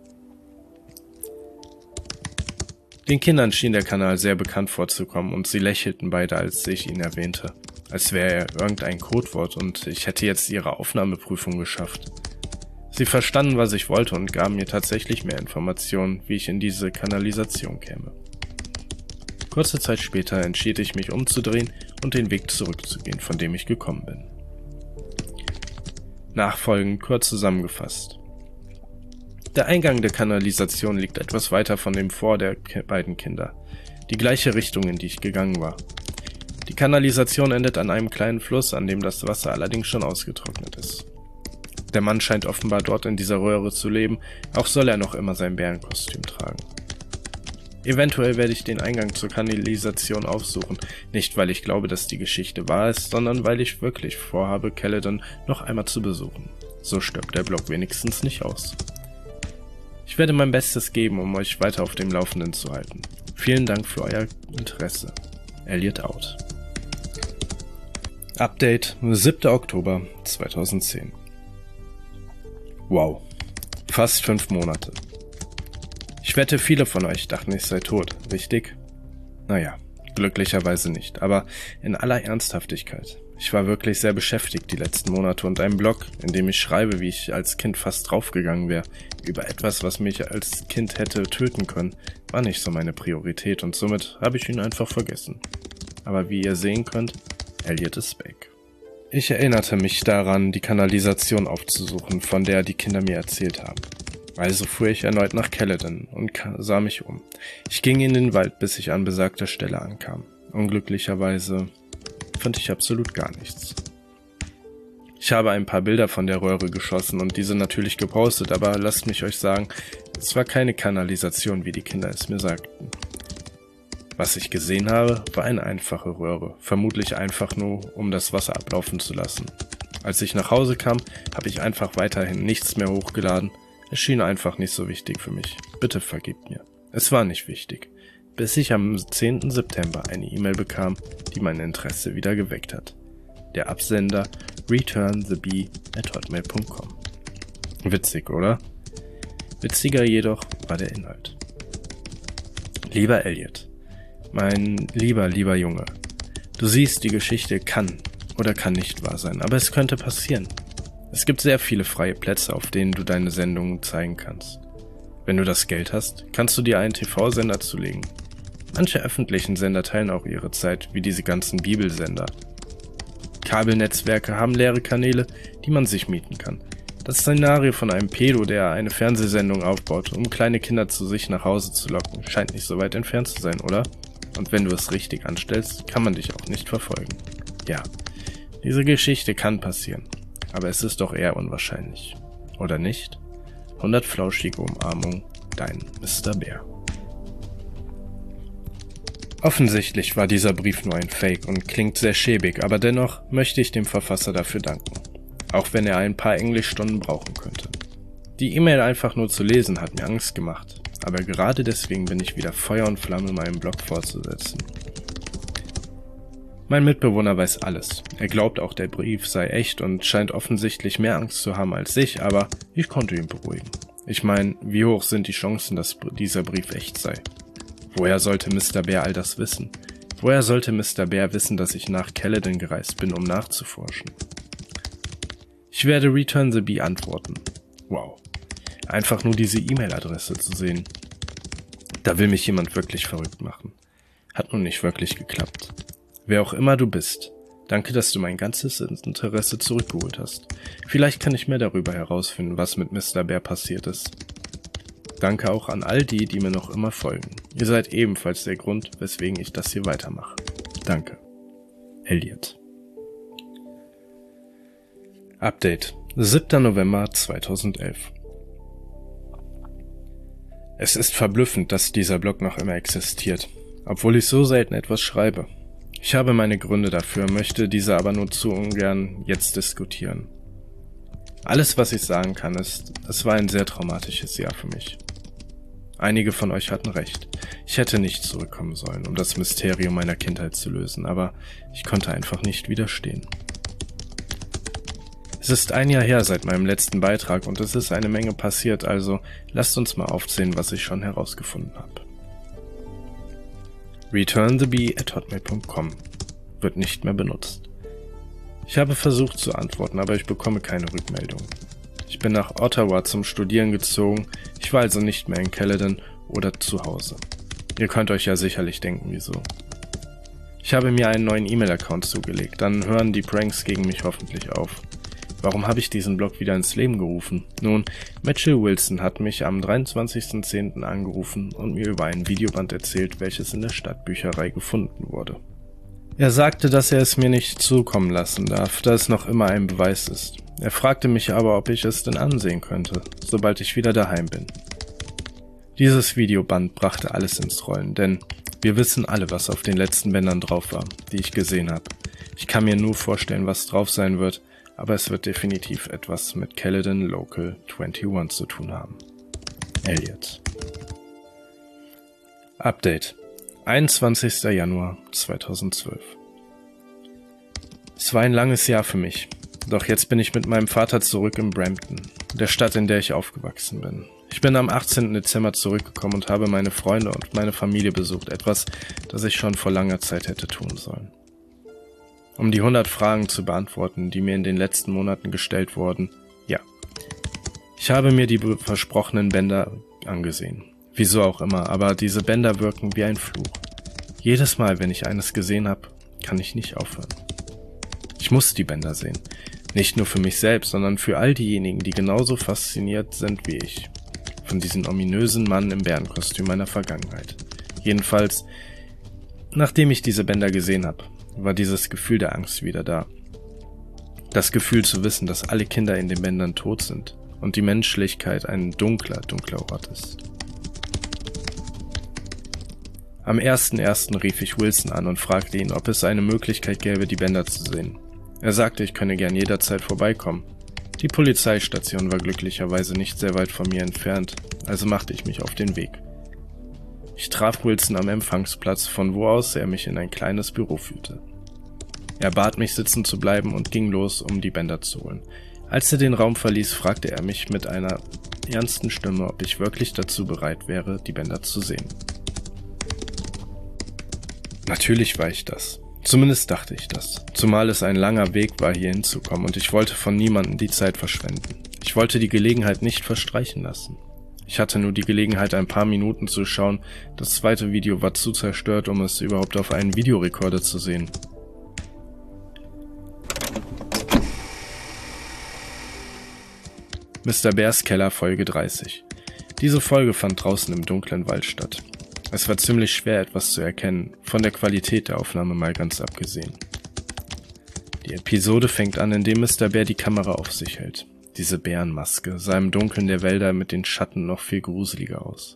Den Kindern schien der Kanal sehr bekannt vorzukommen und sie lächelten beide, als ich ihn erwähnte, als wäre er irgendein Codewort und ich hätte jetzt ihre Aufnahmeprüfung geschafft. Sie verstanden, was ich wollte und gaben mir tatsächlich mehr Informationen, wie ich in diese Kanalisation käme. Kurze Zeit später entschied ich mich umzudrehen und den Weg zurückzugehen, von dem ich gekommen bin. Nachfolgend kurz zusammengefasst. Der Eingang der Kanalisation liegt etwas weiter von dem Vor der beiden Kinder, die gleiche Richtung, in die ich gegangen war. Die Kanalisation endet an einem kleinen Fluss, an dem das Wasser allerdings schon ausgetrocknet ist. Der Mann scheint offenbar dort in dieser Röhre zu leben, auch soll er noch immer sein Bärenkostüm tragen. Eventuell werde ich den Eingang zur Kanalisation aufsuchen, nicht weil ich glaube, dass die Geschichte wahr ist, sondern weil ich wirklich vorhabe, Caledon noch einmal zu besuchen. So stirbt der Blog wenigstens nicht aus. Ich werde mein Bestes geben, um euch weiter auf dem Laufenden zu halten. Vielen Dank für euer Interesse. Elliot out. Update siebter Oktober zweitausendzehn. Wow, fast fünf Monate. Ich wette, viele von euch dachten, ich sei tot, richtig? Naja, glücklicherweise nicht, aber in aller Ernsthaftigkeit. Ich war wirklich sehr beschäftigt die letzten Monate und ein Blog, in dem ich schreibe, wie ich als Kind fast draufgegangen wäre, über etwas, was mich als Kind hätte töten können, war nicht so meine Priorität und somit habe ich ihn einfach vergessen. Aber wie ihr sehen könnt, Elliot ist back. Ich erinnerte mich daran, die Kanalisation aufzusuchen, von der die Kinder mir erzählt haben. Also fuhr ich erneut nach Caledon und sah mich um. Ich ging in den Wald, bis ich an besagter Stelle ankam. Unglücklicherweise fand ich absolut gar nichts. Ich habe ein paar Bilder von der Röhre geschossen und diese natürlich gepostet, aber lasst mich euch sagen, es war keine Kanalisation, wie die Kinder es mir sagten. Was ich gesehen habe, war eine einfache Röhre, vermutlich einfach nur, um das Wasser ablaufen zu lassen. Als ich nach Hause kam, habe ich einfach weiterhin nichts mehr hochgeladen. Es schien einfach nicht so wichtig für mich. Bitte vergebt mir. Es war nicht wichtig, bis ich am zehnten September eine E-Mail bekam, die mein Interesse wieder geweckt hat. Der Absender return the bee at hotmail punkt com. Witzig, oder? Witziger jedoch war der Inhalt. Lieber Elliot, mein lieber, lieber Junge, du siehst, die Geschichte kann oder kann nicht wahr sein, aber es könnte passieren. Es gibt sehr viele freie Plätze, auf denen du deine Sendungen zeigen kannst. Wenn du das Geld hast, kannst du dir einen T V-Sender zulegen. Manche öffentlichen Sender teilen auch ihre Zeit, wie diese ganzen Bibelsender. Kabelnetzwerke haben leere Kanäle, die man sich mieten kann. Das Szenario von einem Pedo, der eine Fernsehsendung aufbaut, um kleine Kinder zu sich nach Hause zu locken, scheint nicht so weit entfernt zu sein, oder? Und wenn du es richtig anstellst, kann man dich auch nicht verfolgen. Ja, diese Geschichte kann passieren, aber es ist doch eher unwahrscheinlich. Oder nicht? hundert flauschige Umarmungen, dein Mister Bär. Offensichtlich war dieser Brief nur ein Fake und klingt sehr schäbig, aber dennoch möchte ich dem Verfasser dafür danken. Auch wenn er ein paar Englischstunden brauchen könnte. Die E-Mail einfach nur zu lesen hat mir Angst gemacht, aber gerade deswegen bin ich wieder Feuer und Flamme, meinen Blog fortzusetzen. Mein Mitbewohner weiß alles. Er glaubt auch, der Brief sei echt und scheint offensichtlich mehr Angst zu haben als ich, aber ich konnte ihn beruhigen. Ich meine, wie hoch sind die Chancen, dass dieser Brief echt sei? Woher sollte Mister Bär all das wissen? Woher sollte Mister Bär wissen, dass ich nach Caledon gereist bin, um nachzuforschen? Ich werde Return the Bee antworten. Wow. Einfach nur diese E-Mail-Adresse zu sehen. Da will mich jemand wirklich verrückt machen. Hat nun nicht wirklich geklappt. Wer auch immer du bist, danke, dass du mein ganzes Interesse zurückgeholt hast. Vielleicht kann ich mehr darüber herausfinden, was mit Mister Bär passiert ist. Danke auch an all die, die mir noch immer folgen. Ihr seid ebenfalls der Grund, weswegen ich das hier weitermache. Danke. Elliot. Update. siebter November zweitausendelf. Es ist verblüffend, dass dieser Blog noch immer existiert, obwohl ich so selten etwas schreibe. Ich habe meine Gründe dafür, möchte diese aber nur zu ungern jetzt diskutieren. Alles, was ich sagen kann, ist, es war ein sehr traumatisches Jahr für mich. Einige von euch hatten recht. Ich hätte nicht zurückkommen sollen, um das Mysterium meiner Kindheit zu lösen, aber ich konnte einfach nicht widerstehen. Es ist ein Jahr her seit meinem letzten Beitrag und es ist eine Menge passiert, also lasst uns mal aufzählen, was ich schon herausgefunden habe. return the bee at hotmail punkt com wird nicht mehr benutzt. Ich habe versucht zu antworten, aber ich bekomme keine Rückmeldung. Ich bin nach Ottawa zum Studieren gezogen, ich war also nicht mehr in Caledon oder zu Hause. Ihr könnt euch ja sicherlich denken, wieso. Ich habe mir einen neuen E-Mail-Account zugelegt, dann hören die Pranks gegen mich hoffentlich auf. Warum habe ich diesen Blog wieder ins Leben gerufen? Nun, Mitchell Wilson hat mich am dreiundzwanzigsten zehnten angerufen und mir über ein Videoband erzählt, welches in der Stadtbücherei gefunden wurde. Er sagte, dass er es mir nicht zukommen lassen darf, da es noch immer ein Beweis ist. Er fragte mich aber, ob ich es denn ansehen könnte, sobald ich wieder daheim bin. Dieses Videoband brachte alles ins Rollen, denn wir wissen alle, was auf den letzten Bändern drauf war, die ich gesehen habe. Ich kann mir nur vorstellen, was drauf sein wird, aber es wird definitiv etwas mit Caledon Local einundzwanzig zu tun haben. Elliot. Update. einundzwanzigster Januar zweitausendzwölf. Es war ein langes Jahr für mich, doch jetzt bin ich mit meinem Vater zurück in Brampton, der Stadt, in der ich aufgewachsen bin. Ich bin am achtzehnten Dezember zurückgekommen und habe meine Freunde und meine Familie besucht, etwas, das ich schon vor langer Zeit hätte tun sollen. Um die hundert Fragen zu beantworten, die mir in den letzten Monaten gestellt wurden, ja. Ich habe mir die versprochenen Bänder angesehen. Wieso auch immer, aber diese Bänder wirken wie ein Fluch. Jedes Mal, wenn ich eines gesehen habe, kann ich nicht aufhören. Ich muss die Bänder sehen. Nicht nur für mich selbst, sondern für all diejenigen, die genauso fasziniert sind wie ich. Von diesem ominösen Mann im Bärenkostüm meiner Vergangenheit. Jedenfalls, nachdem ich diese Bänder gesehen habe, war dieses Gefühl der Angst wieder da. Das Gefühl zu wissen, dass alle Kinder in den Bändern tot sind und die Menschlichkeit ein dunkler, dunkler Ort ist. Am ersten ersten rief ich Wilson an und fragte ihn, ob es eine Möglichkeit gäbe, die Bänder zu sehen. Er sagte, ich könne gern jederzeit vorbeikommen. Die Polizeistation war glücklicherweise nicht sehr weit von mir entfernt, also machte ich mich auf den Weg. Ich traf Wilson am Empfangsplatz, von wo aus er mich in ein kleines Büro führte. Er bat mich, sitzen zu bleiben und ging los, um die Bänder zu holen. Als er den Raum verließ, fragte er mich mit einer ernsten Stimme, ob ich wirklich dazu bereit wäre, die Bänder zu sehen. Natürlich war ich das. Zumindest dachte ich das. Zumal es ein langer Weg war, hier hinzukommen und ich wollte von niemandem die Zeit verschwenden. Ich wollte die Gelegenheit nicht verstreichen lassen. Ich hatte nur die Gelegenheit, ein paar Minuten zu schauen. Das zweite Video war zu zerstört, um es überhaupt auf einen Videorekorder zu sehen. Mister Bears Keller Folge dreißig. Diese Folge fand draußen im dunklen Wald statt. Es war ziemlich schwer, etwas zu erkennen, von der Qualität der Aufnahme mal ganz abgesehen. Die Episode fängt an, indem Mister Bear die Kamera auf sich hält. Diese Bärenmaske sah im Dunkeln der Wälder mit den Schatten noch viel gruseliger aus.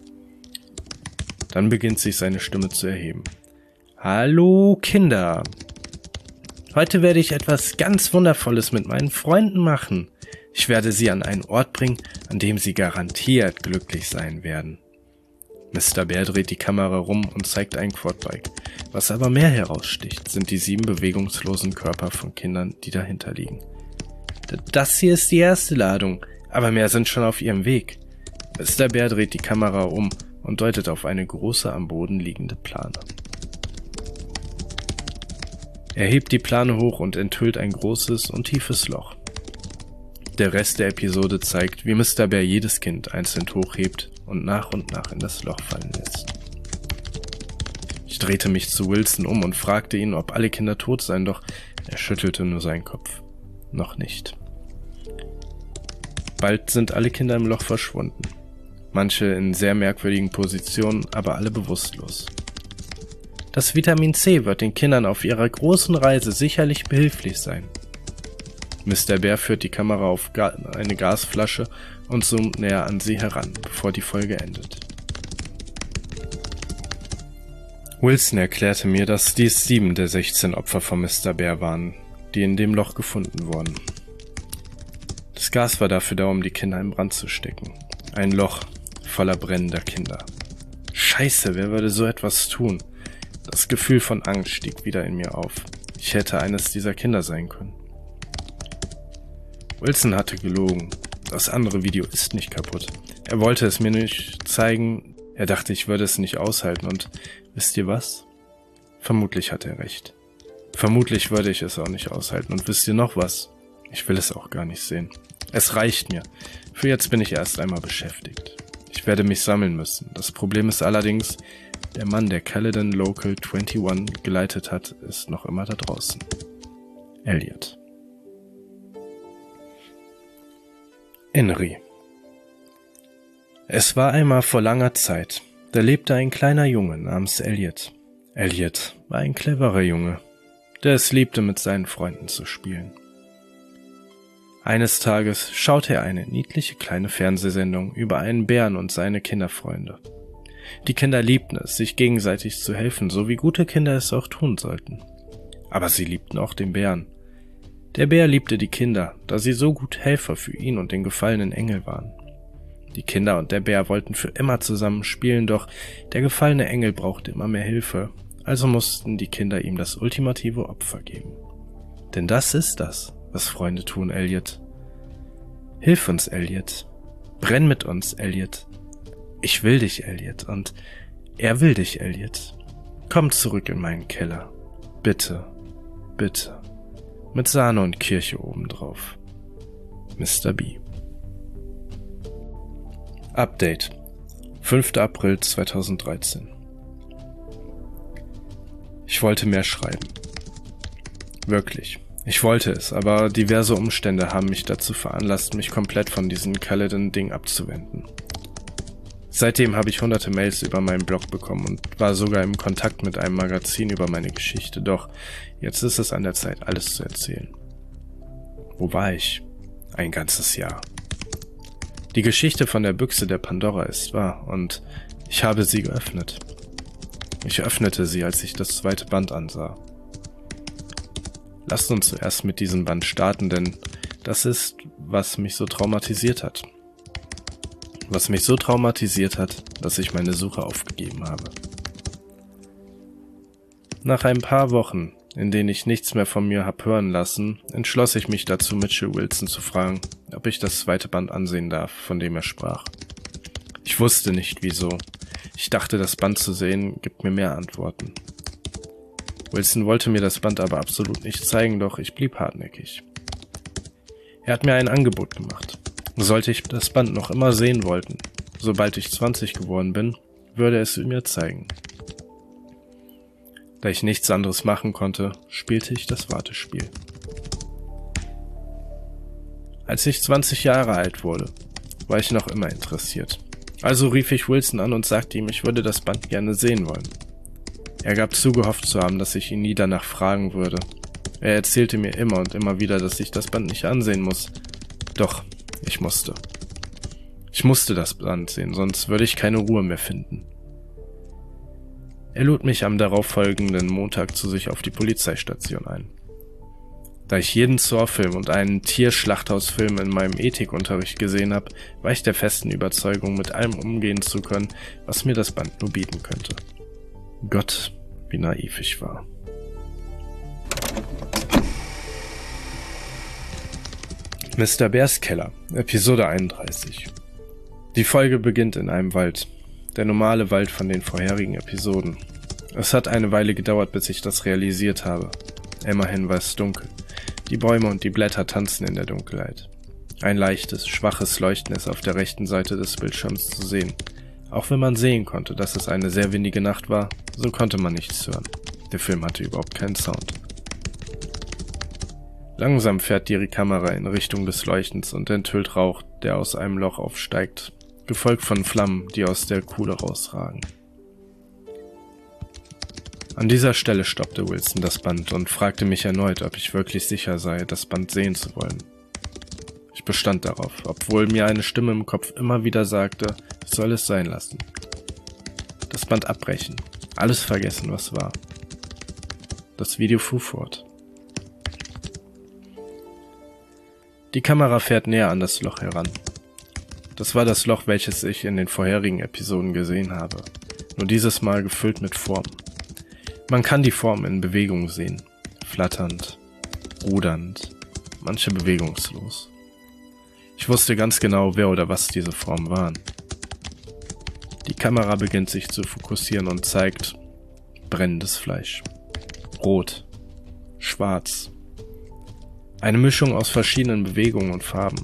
Dann beginnt sich seine Stimme zu erheben. Hallo Kinder! Heute werde ich etwas ganz Wundervolles mit meinen Freunden machen. Ich werde sie an einen Ort bringen, an dem sie garantiert glücklich sein werden. Mister Bear dreht die Kamera rum und zeigt ein Quadbike. Was aber mehr heraussticht, sind die sieben bewegungslosen Körper von Kindern, die dahinter liegen. Das hier ist die erste Ladung, aber mehr sind schon auf ihrem Weg. Mister Bear dreht die Kamera um und deutet auf eine große am Boden liegende Plane. Er hebt die Plane hoch und enthüllt ein großes und tiefes Loch. Der Rest der Episode zeigt, wie Mister Bear jedes Kind einzeln hochhebt und nach und nach in das Loch fallen lässt. Ich drehte mich zu Wilson um und fragte ihn, ob alle Kinder tot seien, doch er schüttelte nur seinen Kopf. Noch nicht. Bald sind alle Kinder im Loch verschwunden. Manche in sehr merkwürdigen Positionen, aber alle bewusstlos. Das Vitamin C wird den Kindern auf ihrer großen Reise sicherlich behilflich sein. Mister Bear führt die Kamera auf Ga- eine Gasflasche und zoomt näher an sie heran, bevor die Folge endet. Wilson erklärte mir, dass dies sieben der sechzehn Opfer von Mister Bear waren, die in dem Loch gefunden wurden. Das Gas war dafür da, um die Kinder in Brand zu stecken. Ein Loch voller brennender Kinder. Scheiße, wer würde so etwas tun? Das Gefühl von Angst stieg wieder in mir auf. Ich hätte eines dieser Kinder sein können. Wilson hatte gelogen. Das andere Video ist nicht kaputt. Er wollte es mir nicht zeigen. Er dachte, ich würde es nicht aushalten. Und wisst ihr was? Vermutlich hat er recht. Vermutlich würde ich es auch nicht aushalten. Und wisst ihr noch was? Ich will es auch gar nicht sehen. Es reicht mir. Für jetzt bin ich erst einmal beschäftigt. Ich werde mich sammeln müssen. Das Problem ist allerdings, der Mann, der Caledon Local einundzwanzig geleitet hat, ist noch immer da draußen. Elliot. Inri. Es war einmal vor langer Zeit. Da lebte ein kleiner Junge namens Elliot. Elliot war ein cleverer Junge, der es liebte, mit seinen Freunden zu spielen. Eines Tages schaute er eine niedliche kleine Fernsehsendung über einen Bären und seine Kinderfreunde. Die Kinder liebten es, sich gegenseitig zu helfen, so wie gute Kinder es auch tun sollten. Aber sie liebten auch den Bären. Der Bär liebte die Kinder, da sie so gut Helfer für ihn und den gefallenen Engel waren. Die Kinder und der Bär wollten für immer zusammen spielen, doch der gefallene Engel brauchte immer mehr Hilfe, also mussten die Kinder ihm das ultimative Opfer geben. Denn das ist das, was Freunde tun, Elliot. Hilf uns, Elliot. Brenn mit uns, Elliot. Ich will dich, Elliot, und er will dich, Elliot. Komm zurück in meinen Keller. Bitte, bitte. Mit Sahne und Kirche obendrauf. Mister B. Update. fünfter April zweitausenddreizehn. Ich wollte mehr schreiben. Wirklich. Ich wollte es, aber diverse Umstände haben mich dazu veranlasst, mich komplett von diesem Caledon-Ding abzuwenden. Seitdem habe ich hunderte Mails über meinen Blog bekommen und war sogar im Kontakt mit einem Magazin über meine Geschichte, doch jetzt ist es an der Zeit, alles zu erzählen. Wo war ich? Ein ganzes Jahr. Die Geschichte von der Büchse der Pandora ist wahr und ich habe sie geöffnet. Ich öffnete sie, als ich das zweite Band ansah. Lasst uns zuerst mit diesem Band starten, denn das ist, was mich so traumatisiert hat. Was mich so traumatisiert hat, dass ich meine Suche aufgegeben habe. Nach ein paar Wochen in denen ich nichts mehr von mir hab hören lassen, entschloss ich mich dazu, Mitchell Wilson zu fragen, ob ich das zweite Band ansehen darf, von dem er sprach. Ich wusste nicht, wieso. Ich dachte, das Band zu sehen, gibt mir mehr Antworten. Wilson wollte mir das Band aber absolut nicht zeigen, doch ich blieb hartnäckig. Er hat mir ein Angebot gemacht. Sollte ich das Band noch immer sehen wollten, sobald ich zwanzig geworden bin, würde er es mir zeigen. Da ich nichts anderes machen konnte, spielte ich das Wartespiel. Als ich zwanzig Jahre alt wurde, war ich noch immer interessiert. Also rief ich Wilson an und sagte ihm, ich würde das Band gerne sehen wollen. Er gab zu, gehofft zu haben, dass ich ihn nie danach fragen würde. Er erzählte mir immer und immer wieder, dass ich das Band nicht ansehen muss. Doch, ich musste. Ich musste das Band sehen, sonst würde ich keine Ruhe mehr finden. Er lud mich am darauffolgenden Montag zu sich auf die Polizeistation ein. Da ich jeden Saw-Film und einen Tierschlachthausfilm in meinem Ethikunterricht gesehen habe, war ich der festen Überzeugung, mit allem umgehen zu können, was mir das Band nur bieten könnte. Gott, wie naiv ich war. Mister Bears Keller, Episode einunddreißig. Die Folge beginnt in einem Wald. Der normale Wald von den vorherigen Episoden. Es hat eine Weile gedauert, bis ich das realisiert habe. Immerhin war es dunkel. Die Bäume und die Blätter tanzen in der Dunkelheit. Ein leichtes, schwaches Leuchten ist auf der rechten Seite des Bildschirms zu sehen. Auch wenn man sehen konnte, dass es eine sehr windige Nacht war, so konnte man nichts hören. Der Film hatte überhaupt keinen Sound. Langsam fährt die Kamera in Richtung des Leuchtens und enthüllt Rauch, der aus einem Loch aufsteigt, gefolgt von Flammen, die aus der Kuhle rausragen. An dieser Stelle stoppte Wilson das Band und fragte mich erneut, ob ich wirklich sicher sei, das Band sehen zu wollen. Ich bestand darauf, obwohl mir eine Stimme im Kopf immer wieder sagte, ich soll es sein lassen. Das Band abbrechen, alles vergessen, was war. Das Video fuhr fort. Die Kamera fährt näher an das Loch heran. Das war das Loch, welches ich in den vorherigen Episoden gesehen habe, nur dieses Mal gefüllt mit Formen. Man kann die Formen in Bewegung sehen, flatternd, rudernd, manche bewegungslos. Ich wusste ganz genau, wer oder was diese Formen waren. Die Kamera beginnt sich zu fokussieren und zeigt brennendes Fleisch, rot, schwarz, eine Mischung aus verschiedenen Bewegungen und Farben.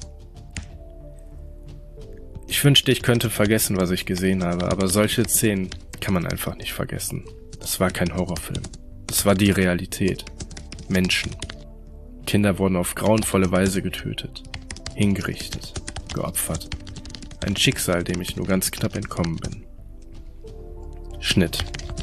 Ich wünschte, ich könnte vergessen, was ich gesehen habe, aber solche Szenen kann man einfach nicht vergessen. Das war kein Horrorfilm. Das war die Realität. Menschen. Kinder wurden auf grauenvolle Weise getötet, hingerichtet, geopfert. Ein Schicksal, dem ich nur ganz knapp entkommen bin. Schnitt.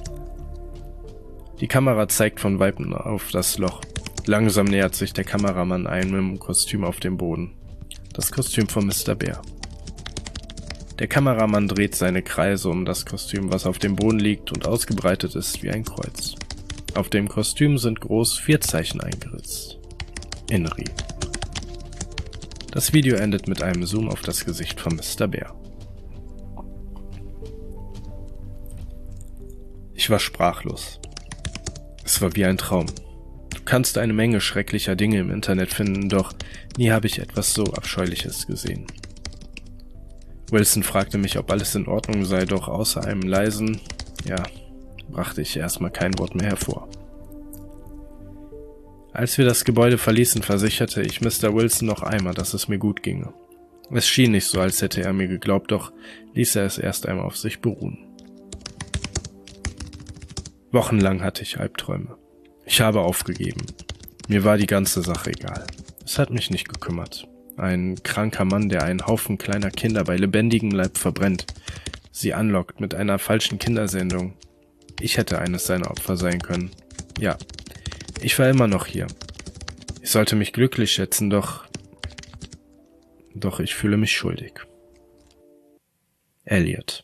Die Kamera zeigt von Weitem auf das Loch. Langsam nähert sich der Kameramann einem im Kostüm auf dem Boden. Das Kostüm von Mister Bear. Der Kameramann dreht seine Kreise um das Kostüm, was auf dem Boden liegt und ausgebreitet ist wie ein Kreuz. Auf dem Kostüm sind groß vier Zeichen eingeritzt. Inri. Das Video endet mit einem Zoom auf das Gesicht von Mister Bear. Ich war sprachlos. Es war wie ein Traum. Du kannst eine Menge schrecklicher Dinge im Internet finden, doch nie habe ich etwas so Abscheuliches gesehen. Wilson fragte mich, ob alles in Ordnung sei, doch außer einem leisen, ja, brachte ich erstmal kein Wort mehr hervor. Als wir das Gebäude verließen, versicherte ich Mister Wilson noch einmal, dass es mir gut ginge. Es schien nicht so, als hätte er mir geglaubt, doch ließ er es erst einmal auf sich beruhen. Wochenlang hatte ich Albträume. Ich habe aufgegeben. Mir war die ganze Sache egal. Es hat mich nicht gekümmert. Ein kranker Mann, der einen Haufen kleiner Kinder bei lebendigem Leib verbrennt, sie anlockt mit einer falschen Kindersendung. Ich hätte eines seiner Opfer sein können. Ja, ich war immer noch hier. Ich sollte mich glücklich schätzen, doch... Doch ich fühle mich schuldig. Elliot.